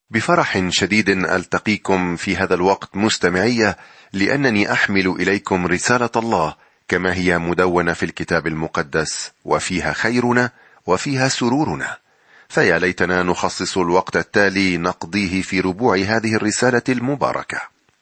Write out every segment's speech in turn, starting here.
بفرح شديد ألتقيكم في هذا الوقت مستمعية، لأنني أحمل إليكم رسالة الله كما هي مدونة في الكتاب المقدس، وفيها خيرنا وفيها سرورنا. فيا ليتنا نخصص الوقت التالي نقضيه في ربوع هذه الرسالة المباركة.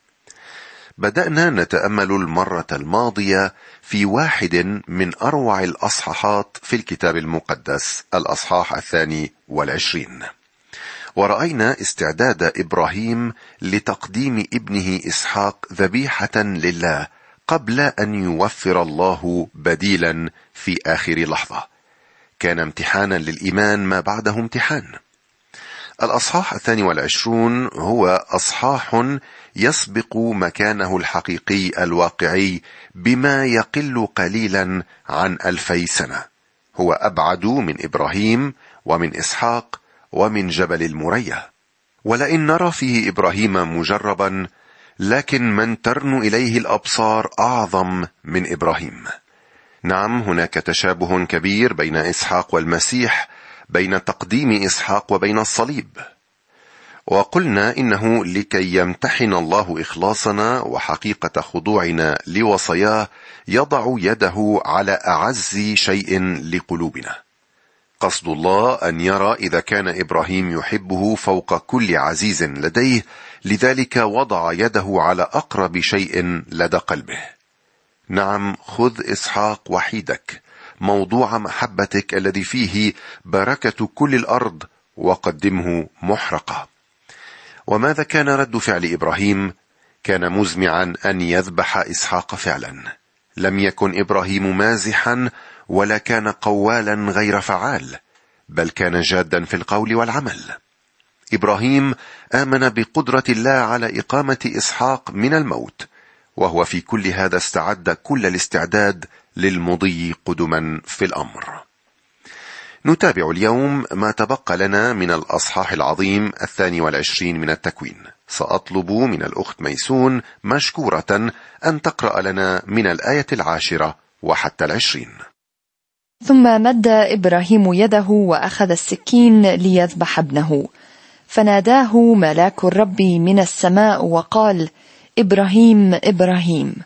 بدأنا نتأمل المرة الماضية في واحد من أروع الأصحاحات في الكتاب المقدس، الأصحاح 22، ورأينا استعداد إبراهيم لتقديم ابنه إسحاق ذبيحة لله قبل أن يوفر الله بديلا في آخر لحظة. كان امتحانا للإيمان ما بعده امتحان. الأصحاح 22 هو أصحاح يسبق مكانه الحقيقي الواقعي بما يقل قليلا عن 2000 سنة. هو أبعد من إبراهيم ومن إسحاق ومن جبل المريا. ولئن نرى فيه إبراهيم مجربا، لكن من ترن إليه الأبصار أعظم من إبراهيم. نعم، هناك تشابه كبير بين إسحاق والمسيح، بين تقديم إسحاق وبين الصليب. وقلنا إنه لكي يمتحن الله إخلاصنا وحقيقة خضوعنا لوصاياه يضع يده على أعز شيء لقلوبنا. قصد الله أن يرى إذا كان إبراهيم يحبه فوق كل عزيز لديه، لذلك وضع يده على أقرب شيء لدى قلبه. نعم، خذ إسحاق وحيدك، موضوع محبتك الذي فيه بركة كل الأرض، وقدمه محرقة. وماذا كان رد فعل إبراهيم؟ كان مزمعا أن يذبح إسحاق فعلا. لم يكن إبراهيم مازحا ولا كان قوالا غير فعال، بل كان جادا في القول والعمل. إبراهيم آمن بقدرة الله على إقامة إسحاق من الموت، وهو في كل هذا استعد كل الاستعداد للمضي قدما في الأمر. نتابع اليوم ما تبقى لنا من الأصحاح العظيم 22 من التكوين. سأطلب من الأخت ميسون مشكورة أن تقرأ لنا من الآية 10 وحتى 20. ثم مد إبراهيم يده وأخذ السكين ليذبح ابنه، فناداه ملاك الرب من السماء وقال: إبراهيم إبراهيم.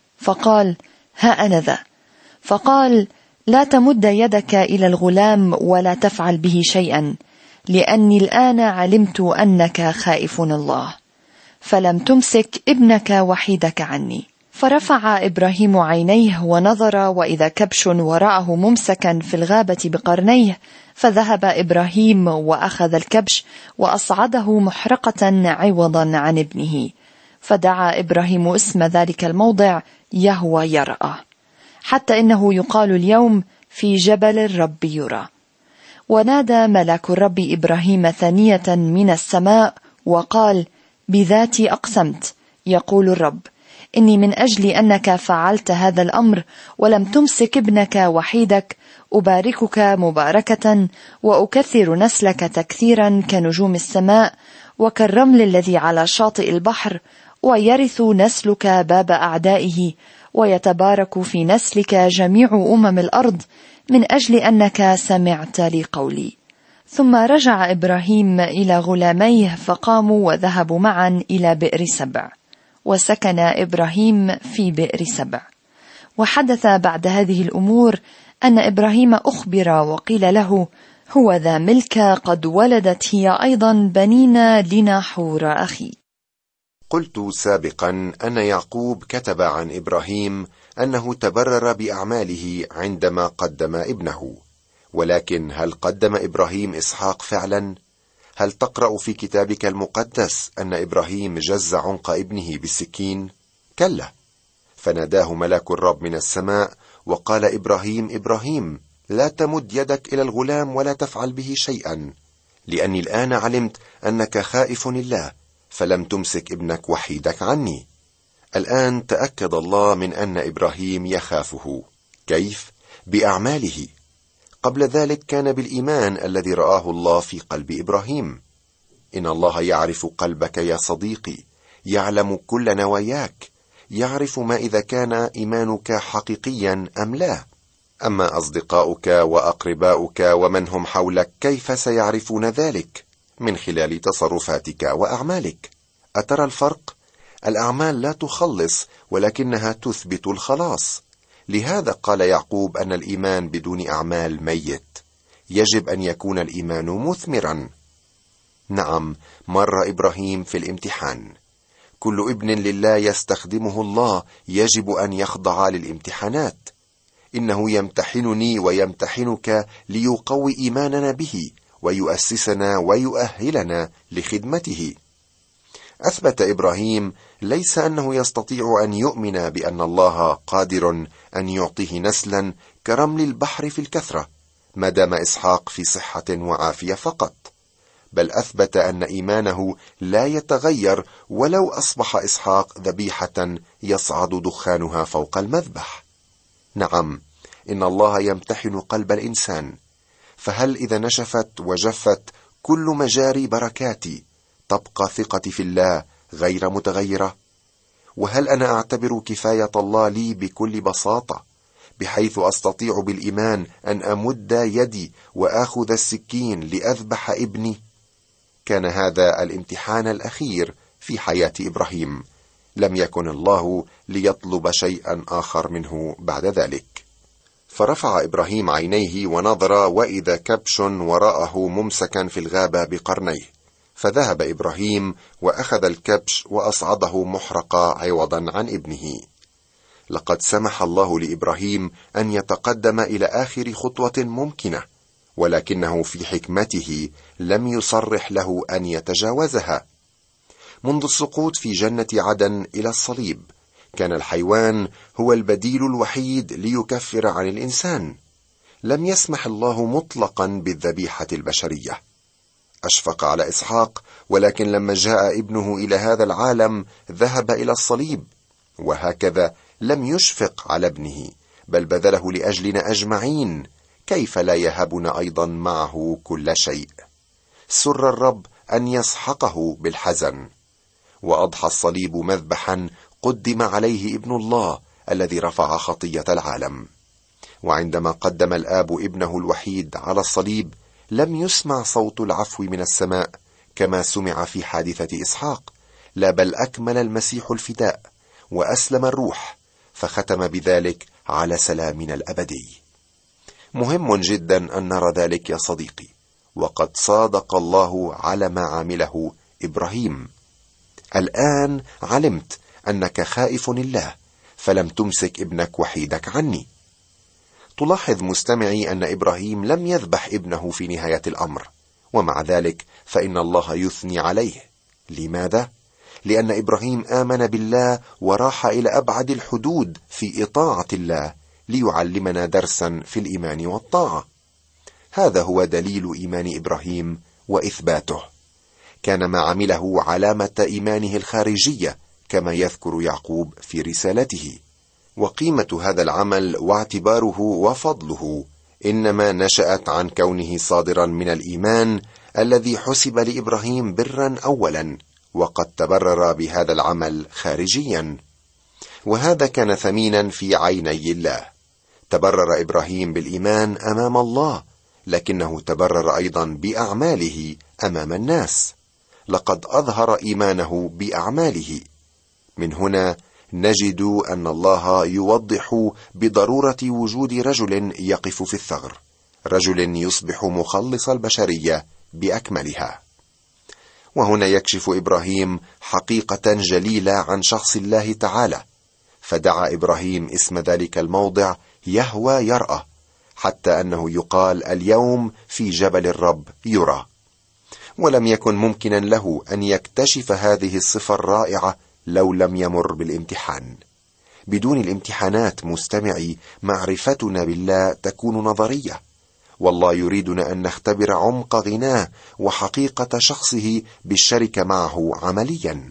فقال: ها أنا ذا. فقال: لا تمد يدك إلى الغلام ولا تفعل به شيئا، لأني الآن علمت أنك خائف الله، فلم تمسك ابنك وحيدك عني. فرفع إبراهيم عينيه ونظر، وإذا كبش وراءه ممسكا في الغابة بقرنيه، فذهب إبراهيم وأخذ الكبش وأصعده محرقة عوضا عن ابنه، فدعا إبراهيم اسم ذلك الموضع يهوه يرأى، حتى إنه يقال اليوم في جبل الرب يرى. ونادى ملاك الرب إبراهيم ثانية من السماء وقال: بذاتي أقسمت، يقول الرب، إني من أجل أنك فعلت هذا الأمر ولم تمسك ابنك وحيدك أباركك مباركة، وأكثر نسلك تكثيرا كنجوم السماء وكالرمل الذي على شاطئ البحر، ويرث نسلك باب أعدائه، ويتبارك في نسلك جميع الأرض، من أجل أنك سمعت لقولي. ثم رجع إبراهيم إلى غلاميه، فقاموا وذهبوا معا إلى بئر سبع، وسكن إبراهيم في بئر سبع. وحدث بعد هذه الأمور أن إبراهيم أخبر وقيل له: هو ذا ملكة قد ولدت هي أيضا بنين لناحور أخي. قلت سابقا أن يعقوب كتب عن إبراهيم أنه تبرر بأعماله عندما قدم ابنه، ولكن هل قدم إبراهيم إسحاق فعلا؟ هل تقرأ في كتابك المقدس أن إبراهيم جز عنق ابنه بالسكين؟ كلا، فناداه ملاك الرب من السماء وقال: إبراهيم إبراهيم، لا تمد يدك إلى الغلام ولا تفعل به شيئا، لأني الآن علمت أنك خائف الله، فلم تمسك ابنك وحيدك عني. الآن تأكد الله من أن إبراهيم يخافه. كيف؟ بأعماله. قبل ذلك كان بالإيمان الذي رآه الله في قلب إبراهيم. إن الله يعرف قلبك يا صديقي، يعلم كل نواياك، يعرف ما إذا كان إيمانك حقيقيا أم لا. أما أصدقاؤك وأقرباؤك ومن هم حولك كيف سيعرفون ذلك؟ من خلال تصرفاتك وأعمالك. أترى الفرق؟ الأعمال لا تخلص، ولكنها تثبت الخلاص. لهذا قال يعقوب أن الإيمان بدون أعمال ميت. يجب أن يكون الإيمان مثمرا. نعم، مر إبراهيم في الامتحان. كل ابن لله يستخدمه الله يجب أن يخضع للامتحانات. إنه يمتحنني ويمتحنك ليقوي إيماننا به ويؤسسنا ويؤهلنا لخدمته. أثبت إبراهيم ليس أنه يستطيع أن يؤمن بأن الله قادر أن يعطيه نسلا كرمل البحر في الكثرة ما دام إسحاق في صحة وعافية فقط، بل أثبت أن إيمانه لا يتغير ولو أصبح إسحاق ذبيحة يصعد دخانها فوق المذبح. نعم، إن الله يمتحن قلب الإنسان، فهل إذا نشفت وجفت كل مجاري بركاتي تبقى ثقتي في الله غير متغيرة؟ وهل أنا أعتبر كفاية الله لي بكل بساطة بحيث أستطيع بالإيمان أن أمد يدي وآخذ السكين لأذبح ابني؟ كان هذا الامتحان الأخير في حياة إبراهيم. لم يكن الله ليطلب شيئا آخر منه بعد ذلك. فرفع إبراهيم عينيه ونظر، وإذا كبش وراءه ممسكا في الغابة بقرنيه، فذهب إبراهيم وأخذ الكبش وأصعده محرقا عوضا عن ابنه. لقد سمح الله لإبراهيم أن يتقدم إلى آخر خطوة ممكنة، ولكنه في حكمته لم يصرح له أن يتجاوزها. منذ السقوط في جنة عدن إلى الصليب، كان الحيوان هو البديل الوحيد ليكفر عن الإنسان. لم يسمح الله مطلقا بالذبيحة البشرية. أشفق على إسحاق، ولكن لما جاء ابنه إلى هذا العالم ذهب إلى الصليب، وهكذا لم يشفق على ابنه بل بذله لأجلنا أجمعين. كيف لا يهبنا أيضا معه كل شيء؟ سر الرب أن يسحقه بالحزن. وأضحى الصليب مذبحا قدم عليه ابن الله الذي رفع خطية العالم. وعندما قدم الآب ابنه الوحيد على الصليب لم يسمع صوت العفو من السماء كما سمع في حادثة إسحاق، لا بل أكمل المسيح الفداء وأسلم الروح، فختم بذلك على سلامنا الأبدي. مهم جدا أن نرى ذلك يا صديقي، وقد صادق الله على ما عمله إبراهيم. الآن علمت أنك خائف الله، فلم تمسك ابنك وحيدك عني. تلاحظ مستمعي أن إبراهيم لم يذبح ابنه في نهاية الأمر، ومع ذلك فإن الله يثني عليه. لماذا؟ لأن إبراهيم آمن بالله وراح إلى أبعد الحدود في إطاعة الله ليعلمنا درسا في الإيمان والطاعة. هذا هو دليل إيمان إبراهيم وإثباته. كان ما عمله علامة إيمانه الخارجية كما يذكر يعقوب في رسالته. وقيمة هذا العمل واعتباره وفضله إنما نشأت عن كونه صادرا من الإيمان الذي حسب لإبراهيم برا أولا، وقد تبرر بهذا العمل خارجيا. وهذا كان ثمينا في عيني الله. تبرر إبراهيم بالإيمان أمام الله، لكنه تبرر أيضا بأعماله أمام الناس. لقد أظهر إيمانه بأعماله. من هنا نجد أن الله يوضح بضرورة وجود رجل يقف في الثغر، رجل يصبح مخلص البشرية بأكملها. وهنا يكشف إبراهيم حقيقة جليلة عن شخص الله تعالى، فدعا إبراهيم اسم ذلك الموضع يهوى يرأى، حتى أنه يقال اليوم في جبل الرب يرى. ولم يكن ممكنا له أن يكتشف هذه الصفة الرائعة لو لم يمر بالامتحان. بدون الامتحانات مستمعي معرفتنا بالله تكون نظرية، والله يريدنا أن نختبر عمق غناه وحقيقة شخصه بالشركة معه عمليا.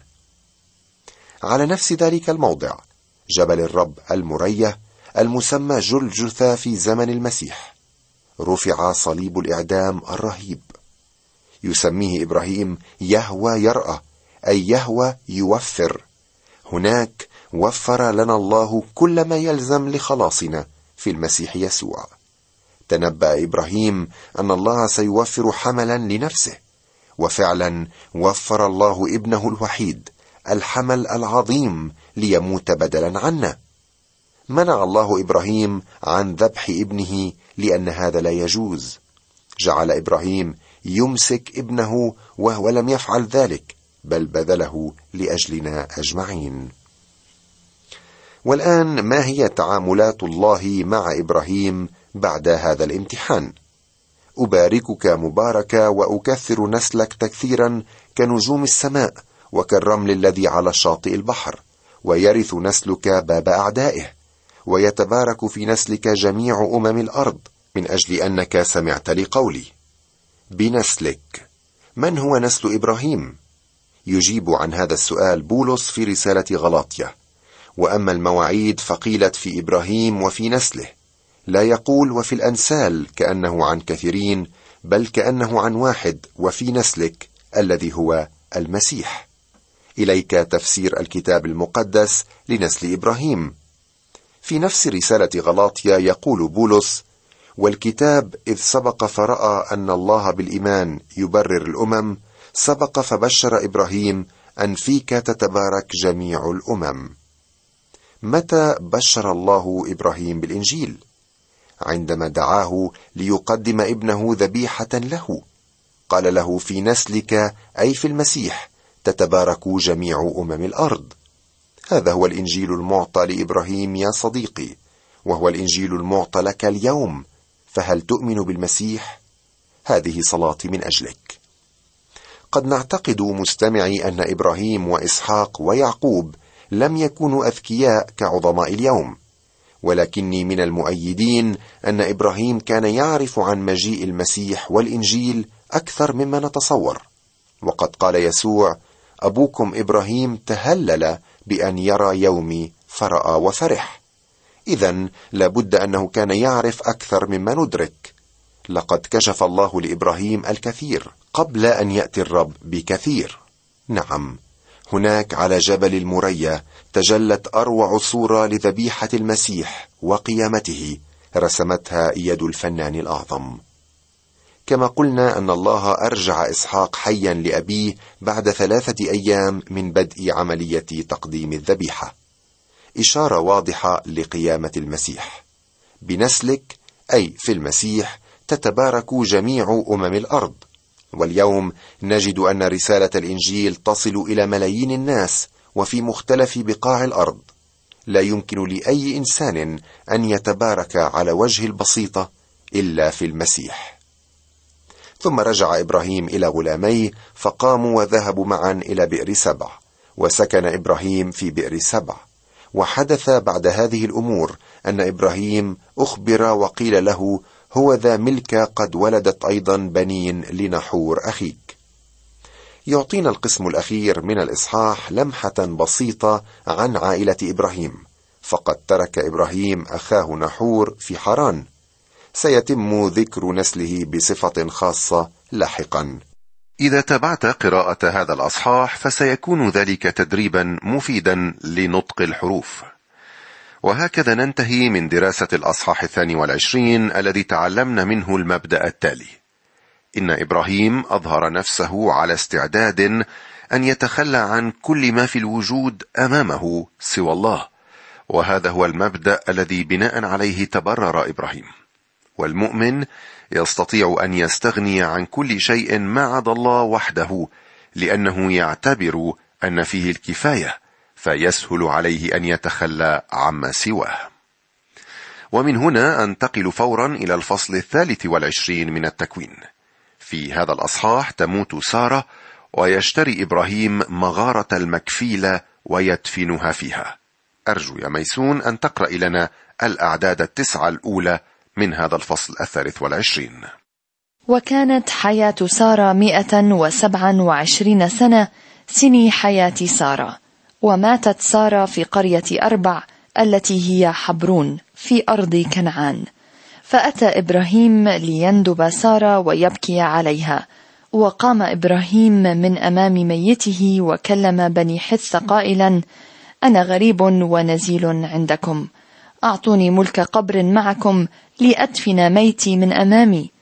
على نفس ذلك الموضع جبل الرب المرية المسمى جلجثا في زمن المسيح رفع صليب الإعدام الرهيب. يسميه إبراهيم يهوى يرأى، أي يهوى يوفر. هناك وفر لنا الله كل ما يلزم لخلاصنا في المسيح يسوع. تنبأ إبراهيم أن الله سيوفر حملا لنفسه، وفعلا وفر الله ابنه الوحيد الحمل العظيم ليموت بدلا عنا. منع الله إبراهيم عن ذبح ابنه لأن هذا لا يجوز. جعل إبراهيم يمسك ابنه وهو لم يفعل ذلك، بل بذله لأجلنا أجمعين. والآن ما هي تعاملات الله مع إبراهيم بعد هذا الامتحان؟ أباركك مباركة وأكثر نسلك تكثيرا كنجوم السماء وكالرمل الذي على شاطئ البحر، ويرث نسلك باب أعدائه، ويتبارك في نسلك جميع الأرض، من أجل أنك سمعت لقولي. بنسلك، من هو نسل إبراهيم؟ يجيب عن هذا السؤال بولس في رسالة غلاطية: وأما المواعيد فقيلت في إبراهيم وفي نسله، لا يقول وفي الأنسال كأنه عن كثيرين، بل كأنه عن واحد، وفي نسلك الذي هو المسيح. إليك تفسير الكتاب المقدس لنسل إبراهيم. في نفس رسالة غلاطية يقول بولس: والكتاب إذ سبق فرأى أن الله بالإيمان يبرر الأمم، سبق فبشر إبراهيم أن فيك تتبارك جميع الأمم. متى بشر الله إبراهيم بالإنجيل؟ عندما دعاه ليقدم ابنه ذبيحة له، قال له: في نسلك، أي في المسيح، تتبارك جميع الأرض. هذا هو الإنجيل المعطى لإبراهيم يا صديقي، وهو الإنجيل المعطى لك اليوم. فهل تؤمن بالمسيح؟ هذه صلاتي من أجلك. قد نعتقد مستمعي أن إبراهيم وإسحاق ويعقوب لم يكونوا أذكياء كعظماء اليوم، ولكني من المؤيدين أن إبراهيم كان يعرف عن مجيء المسيح والإنجيل أكثر مما نتصور. وقد قال يسوع: أبوكم إبراهيم تهلل بأن يرى يومي فرأى وفرح. إذن لابد أنه كان يعرف أكثر مما ندرك. لقد كشف الله لإبراهيم الكثير قبل أن يأتي الرب بكثير. نعم، هناك على جبل المريا تجلت أروع صورة لذبيحة المسيح وقيامته، رسمتها يد الفنان الأعظم. كما قلنا أن الله أرجع إسحاق حيا لأبيه بعد 3 أيام من بدء عملية تقديم الذبيحة، إشارة واضحة لقيامة المسيح. بنسلك، أي في المسيح، تتبارك جميع الأرض. واليوم نجد أن رسالة الإنجيل تصل إلى ملايين الناس وفي مختلف بقاع الأرض. لا يمكن لأي إنسان أن يتبارك على وجه البسيطة إلا في المسيح. ثم رجع إبراهيم إلى غلاميه، فقاموا وذهبوا معا إلى بئر سبع، وسكن إبراهيم في بئر سبع. وحدث بعد هذه الأمور أن إبراهيم أخبر وقيل له: هو ذا ملكة قد ولدت أيضا بنين لنحور أخيك. يعطينا القسم الأخير من الإصحاح لمحة بسيطة عن عائلة إبراهيم، فقد ترك إبراهيم أخاه نحور في حران. سيتم ذكر نسله بصفة خاصة لاحقا. إذا تابعت قراءة هذا الأصحاح فسيكون ذلك تدريبا مفيدا لنطق الحروف. وهكذا ننتهي من دراسة الأصحاح 22 الذي تعلمنا منه المبدأ التالي: إن إبراهيم أظهر نفسه على استعداد أن يتخلى عن كل ما في الوجود أمامه سوى الله، وهذا هو المبدأ الذي بناء عليه تبرر إبراهيم. والمؤمن يستطيع أن يستغني عن كل شيء ما عدا الله وحده، لأنه يعتبر أن فيه الكفاية، فيسهل عليه أن يتخلى عما سواه. ومن هنا أنتقل فورا إلى الفصل 23 من التكوين. في هذا الأصحاح تموت سارة، ويشتري إبراهيم مغارة المكفيلة ويدفنها فيها. أرجو يا ميسون أن تقرأ لنا الأعداد 9 الأولى من هذا الفصل 23. وكانت حياة سارة 127 سنة، سني حياة سارة. وماتت سارة في قرية أربع التي هي حبرون في أرض كنعان. فأتى إبراهيم ليندب سارة ويبكي عليها. وقام إبراهيم من أمام ميته وكلم بني حث قائلا: أنا غريب ونزيل عندكم، أعطوني ملك قبر معكم لأدفن ميتي من أمامي.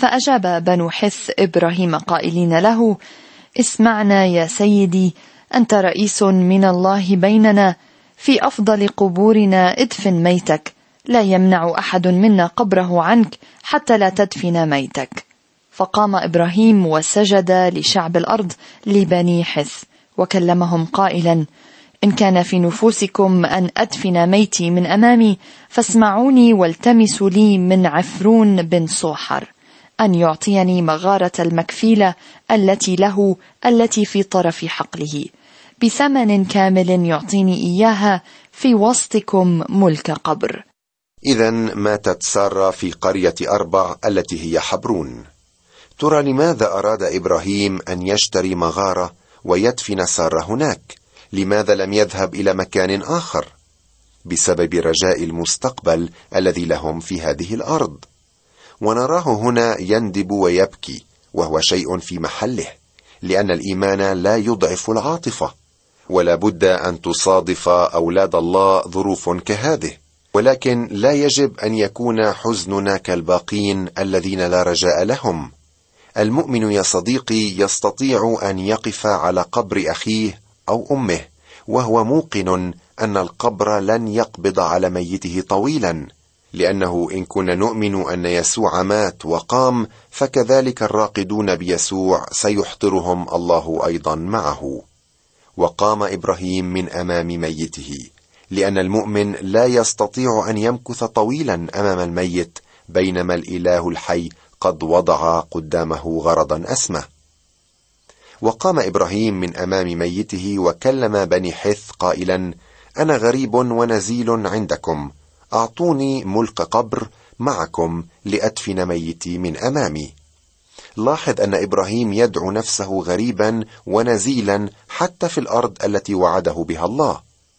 فأجاب بنو حث إبراهيم قائلين له: اسمعنا يا سيدي، أنت رئيس من الله بيننا، في أفضل قبورنا ادفن ميتك، لا يمنع أحد منا قبره عنك حتى لا تدفن ميتك. فقام إبراهيم وسجد لشعب الأرض لبني حث، وكلمهم قائلا: إن كان في نفوسكم أن أدفن ميتي من أمامي، فاسمعوني والتمسوا لي من عفرون بن صوحر أن يعطيني مغارة المكفيلة التي له، التي في طرف حقله، بثمن كامل يعطيني إياها في وسطكم ملك قبر. إذن ماتت سارة في قرية أربع التي هي حبرون. ترى لماذا أراد إبراهيم أن يشتري مغارة ويدفن سارة هناك؟ لماذا لم يذهب إلى مكان آخر؟ بسبب رجاء المستقبل الذي لهم في هذه الأرض. ونراه هنا يندب ويبكي، وهو شيء في محله، لأن الإيمان لا يضعف العاطفة، ولا بد أن تصادف أولاد الله ظروف كهذه. ولكن لا يجب أن يكون حزننا كالباقين الذين لا رجاء لهم. المؤمن يا صديقي يستطيع أن يقف على قبر أخيه أو أمه وهو موقن أن القبر لن يقبض على ميته طويلا، لأنه إن كنا نؤمن أن يسوع مات وقام، فكذلك الراقدون بيسوع سيحضرهم الله أيضا معه. وقام إبراهيم من أمام ميته، لأن المؤمن لا يستطيع أن يمكث طويلا أمام الميت، بينما الإله الحي قد وضع قدامه غرضا أسمى. وقام إبراهيم من أمام ميته وكلم بني حث قائلا: أنا غريب ونزيل عندكم، أعطوني ملك قبر معكم لأدفن ميتي من أمامي. لاحظ أن إبراهيم يدعو نفسه غريبا ونزيلا حتى في الأرض التي وعده بها الله.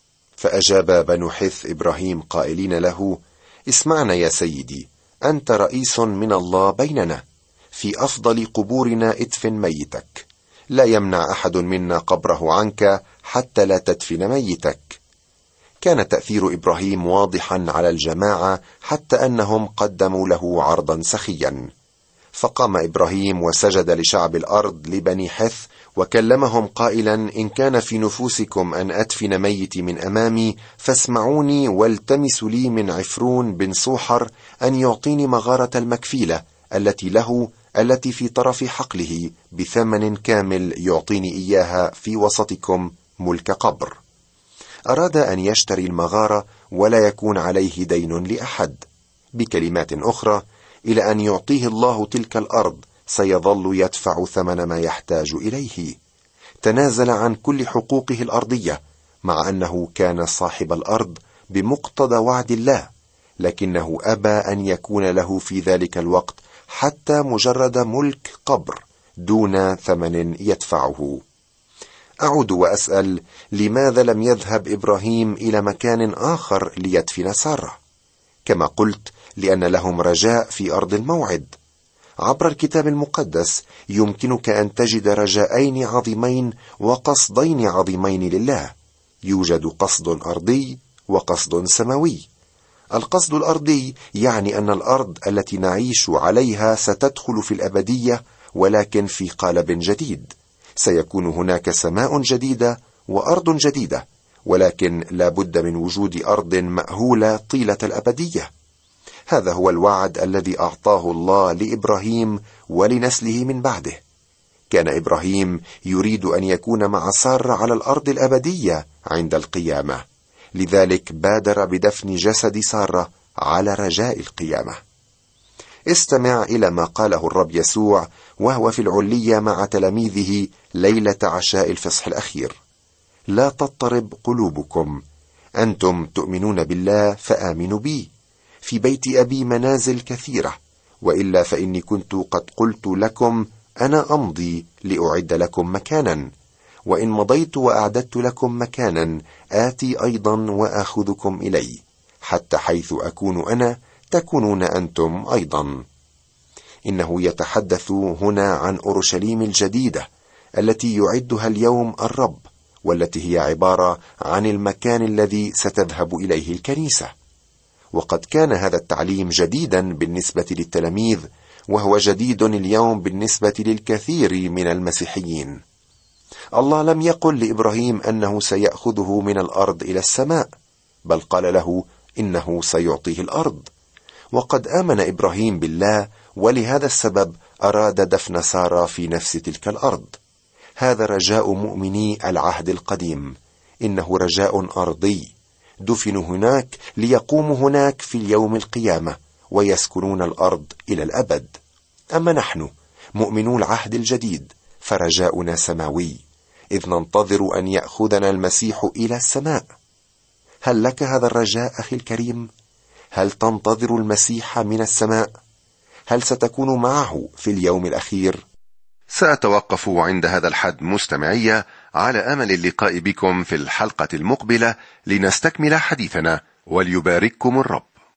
فأجاب بنو حث إبراهيم قائلين له: اسمعنا يا سيدي، أنت رئيس من الله بيننا، في أفضل قبورنا ادفن ميتك، لا يمنع أحد منا قبره عنك حتى لا تدفن ميتك. كان تأثير إبراهيم واضحا على الجماعة، حتى أنهم قدموا له عرضا سخيا. فقام إبراهيم وسجد لشعب الأرض لبني حث وكلمهم قائلا: إن كان في نفوسكم أن أدفن ميتي من أمامي، فاسمعوني والتمسوا لي من عفرون بن صوحر أن يعطيني مغارة المكفيلة التي له، التي في طرف حقله، بثمن كامل يعطيني إياها في وسطكم ملك قبر. أراد أن يشتري المغارة ولا يكون عليه دين لأحد. بكلمات أخرى، إلى أن يعطيه الله تلك الأرض سيظل يدفع ثمن ما يحتاج إليه. تنازل عن كل حقوقه الأرضية، مع أنه كان صاحب الأرض بمقتضى وعد الله، لكنه أبى أن يكون له في ذلك الوقت حتى مجرد ملك قبر دون ثمن يدفعه. أعود وأسأل: لماذا لم يذهب إبراهيم إلى مكان آخر ليدفن سارة؟ كما قلت، لأن لهم رجاء في أرض الموعد. عبر الكتاب المقدس يمكنك أن تجد رجاءين عظيمين وقصدين عظيمين لله. يوجد قصد أرضي وقصد سماوي. القصد الأرضي يعني أن الأرض التي نعيش عليها ستدخل في الأبدية، ولكن في قالب جديد. سيكون هناك سماء جديدة وأرض جديدة، ولكن لا بد من وجود أرض مأهولة طيلة الأبدية. هذا هو الوعد الذي أعطاه الله لإبراهيم ولنسله من بعده. كان إبراهيم يريد أن يكون مع سارة على الأرض الأبدية عند القيامة، لذلك بادر بدفن جسد سارة على رجاء القيامة. استمع إلى ما قاله الرب يسوع وهو في العلية مع تلاميذه ليلة عشاء الفصح الأخير: لا تضطرب قلوبكم، أنتم تؤمنون بالله فآمنوا بي، في بيت أبي منازل كثيرة، وإلا فإني كنت قد قلت لكم أنا أمضي لأعد لكم مكانا، وإن مضيت وأعددت لكم مكانا آتي أيضا وآخذكم إلي، حتى حيث أكون أنا تكونون أنتم أيضا. إنه يتحدث هنا عن أورشليم الجديدة التي يعدها اليوم الرب، والتي هي عبارة عن المكان الذي ستذهب إليه الكنيسة. وقد كان هذا التعليم جديدا بالنسبة للتلاميذ، وهو جديد اليوم بالنسبة للكثير من المسيحيين. الله لم يقل لإبراهيم أنه سيأخذه من الأرض إلى السماء، بل قال له إنه سيعطيه الأرض. وقد آمن إبراهيم بالله، ولهذا السبب أراد دفن سارة في نفس تلك الأرض. هذا رجاء مؤمني العهد القديم، إنه رجاء أرضي، دفنوا هناك ليقوموا هناك في اليوم القيامة ويسكنون الأرض إلى الأبد. أما نحن مؤمنو العهد الجديد فرجاؤنا سماوي، إذ ننتظر أن يأخذنا المسيح إلى السماء. هل لك هذا الرجاء أخي الكريم؟ هل تنتظر المسيح من السماء؟ هل ستكون معه في اليوم الأخير؟ سأتوقف عند هذا الحد مستمعية، على أمل اللقاء بكم في الحلقة المقبلة لنستكمل حديثنا، وليبارككم الرب.